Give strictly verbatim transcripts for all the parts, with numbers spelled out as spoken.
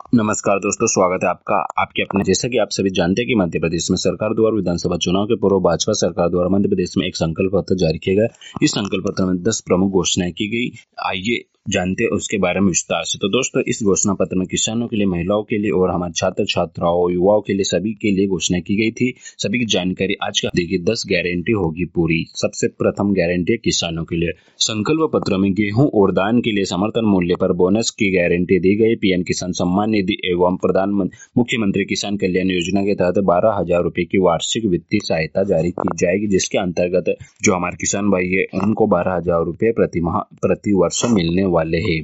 नमस्कार दोस्तों, स्वागत है आपका आपके अपने। जैसा कि आप सभी जानते हैं कि मध्य प्रदेश में सरकार द्वारा विधानसभा चुनाव के पूर्व भाजपा सरकार द्वारा मध्य प्रदेश में एक संकल्प पत्र जारी किया गया। इस संकल्प पत्र में दस प्रमुख घोषणाएं की गई। आइए जानते हैं उसके बारे में विस्तार से। तो दोस्तों, इस घोषणा पत्र में किसानों के लिए, महिलाओं के लिए और हमारे छात्र छात्राओं, युवाओं के लिए, सभी के लिए घोषणा की गई थी। सभी की जानकारी आज का देखिए। दस गारंटी होगी पूरी। सबसे प्रथम गारंटी है किसानों के लिए। संकल्प पत्र में गेहूं और धान के लिए समर्थन मूल्य पर बोनस की गारंटी दी गई। पीएम किसान सम्मान निधि एवं प्रधानमंत्री मुख्यमंत्री किसान कल्याण योजना के तहत बारह हजार रुपए की वार्षिक वित्तीय सहायता जारी की जाएगी, जिसके अंतर्गत जो हमारे किसान भाई है उनको बारह हजार रुपए प्रति माह प्रति वर्ष मिलने वाले हैं।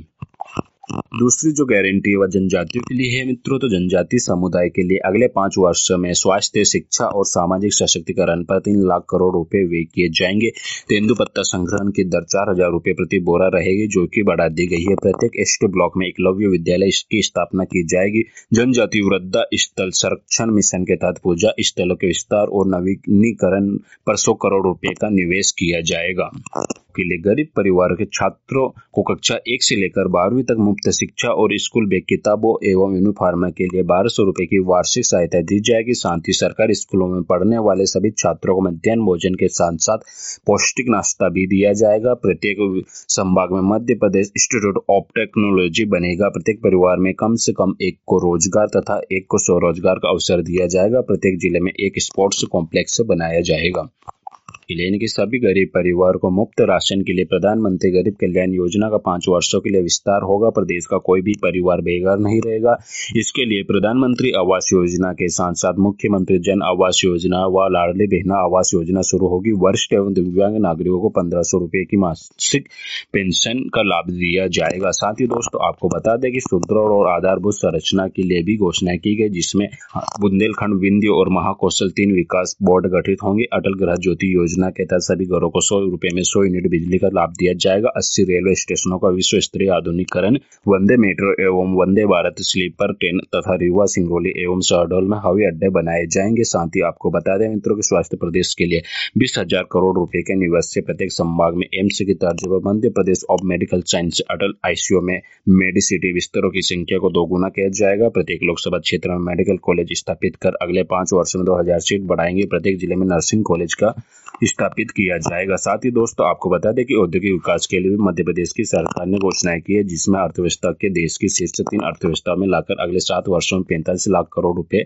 दूसरी जो गारंटी है वह जनजातियों के लिए है मित्रों। तो जनजाति समुदाय के लिए अगले पांच वर्ष में स्वास्थ्य, शिक्षा और सामाजिक सशक्तिकरण पर तीन लाख करोड़ रुपए व्यय किए जाएंगे। तेंदुपत्ता संग्रहण की दर चार हजार रुपए प्रति बोरा रहेगी, जो कि बढ़ा दी गई है। प्रत्येक एसटी ब्लॉक में एकलव्य विद्यालय की स्थापना की जाएगी। जनजाति वृद्धा स्थल संरक्षण मिशन के तहत पूजा स्थलों के विस्तार और नवीनीकरण पर सौ करोड़ रुपए का निवेश किया जाएगा। के लिए गरीब परिवार के छात्रों को कक्षा एक से लेकर बारहवीं तक मुफ्त शिक्षा और स्कूल बैग, किताबों एवं यूनिफॉर्म के लिए बारह सौ रुपए की वार्षिक सहायता दी जाएगी। साथ ही सरकारी स्कूलों में पढ़ने वाले सभी छात्रों को मध्याह्न भोजन के साथ साथ पौष्टिक नाश्ता भी दिया जाएगा। प्रत्येक संभाग में Madhya Pradesh institute of technology बनेगा। प्रत्येक परिवार में कम से कम एक को रोजगार तथा एक को स्वरोजगार का अवसर दिया जाएगा। प्रत्येक जिले में एक स्पोर्ट्स कॉम्प्लेक्स बनाया जाएगा। यानी कि सभी गरीब परिवार को मुफ्त राशन के लिए प्रधानमंत्री गरीब कल्याण योजना का पांच वर्षों के लिए विस्तार होगा। प्रदेश का कोई भी परिवार बेघर नहीं रहेगा। इसके लिए प्रधानमंत्री आवास योजना के साथ साथ मुख्यमंत्री जन आवास योजना व लाडली बहना आवास योजना शुरू होगी। वरिष्ठ एवं दिव्यांग नागरिकों को पंद्रह सौ रुपए की मासिक पेंशन का लाभ दिया जाएगा। साथ ही दोस्तों, आपको बता दें कि सुदृढ़ और आधारभूत संरचना के लिए भी घोषणा की गई, जिसमें बुंदेलखंड, विंध्य और महाकौशल तीन विकास बोर्ड गठित होंगे। अटल गृह ज्योति योजना के तहत सभी घरों को सौ रुपए में सौ यूनिट बिजली का लाभ दिया जाएगा। अस्सी रेलवे स्टेशनों का विश्व स्तरीय आधुनिकीकरण, वंदे मेट्रो एवं वंदे भारत स्लीपर ट्रेन तथा रीवा, सिंगरौली एवं शहडोल में हवाई अड्डे बनाए जाएंगे। साथ ही आपको बता दें मित्रों कि स्वास्थ्य प्रदेश के लिए बीस हजार करोड़ रुपए के निवेश से प्रत्येक संभाग में एम्स की तर्ज पर Madhya Pradesh of medical science Atal ICU में मेडिसिटी बिस्तरों की संख्या को दोगुना किया जाएगा। प्रत्येक लोकसभा क्षेत्र में मेडिकल कॉलेज स्थापित कर अगले पांच वर्ष में दो हजार सीट बढ़ाएंगे। प्रत्येक जिले में नर्सिंग कॉलेज का स्थापित किया जाएगा। साथ ही दोस्तों, आपको बता दें कि औद्योगिक विकास के लिए भी मध्य प्रदेश की सरकार ने घोषणाएं की है, जिसमें अर्थव्यवस्था के देश की शीर्ष तीन अर्थव्यवस्था में लाकर अगले सात वर्षों में पैंतालीस लाख करोड़ रुपए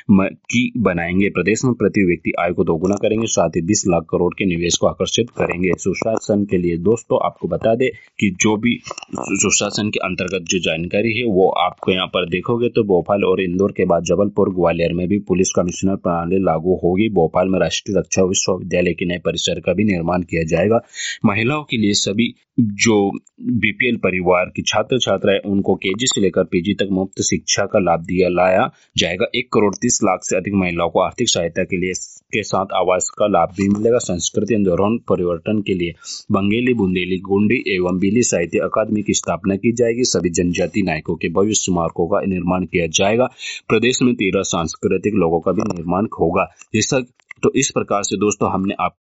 की बनाएंगे। प्रदेश में प्रति व्यक्ति आय को दोगुना करेंगे। साथ ही बीस लाख करोड़ के निवेश को आकर्षित करेंगे। सुशासन के लिए दोस्तों, आपको बता दें कि जो भी सुशासन के अंतर्गत जो जानकारी है वो आपको यहाँ पर देखोगे तो भोपाल और इंदौर के बाद जबलपुर, ग्वालियर में भी पुलिस कमिश्नर प्रणाली लागू होगी। भोपाल में राष्ट्रीय रक्षा विश्वविद्यालय नए परिसर का भी निर्माण किया जाएगा। महिलाओं के लिए सभी जो बीपीएल परिवार की छात्र छात्राएं उनको केजी से लेकर पीजी तक मुफ्त शिक्षा का लाभ दिया लाया जाएगा। एक करोड़ तीस लाख से अधिक महिलाओं को आर्थिक सहायता के लिए के साथ आवास का लाभ भी मिलेगा। संस्कृति धरोहर परिवर्तन के लिए बंगेली, बुंदेली, गोंडी एवं बीली साहित्य अकादमी की स्थापना की जाएगी। सभी जनजाति नायकों के भविष्य स्मारकों का निर्माण किया जाएगा। प्रदेश में तेरह सांस्कृतिक लोगों का भी निर्माण होगा। जैसा तो इस प्रकार से दोस्तों हमने आप